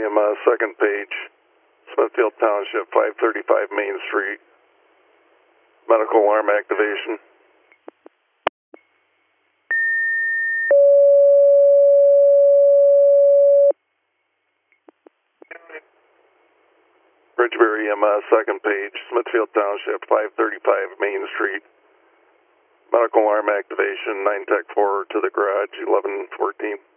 EMS, second page, Smithfield Township, 535 Main Street. Medical alarm activation. Bridgebury EMS, second page, Smithfield Township, 535 Main Street. Medical alarm activation, 9 Tech 4 to the garage, 1114.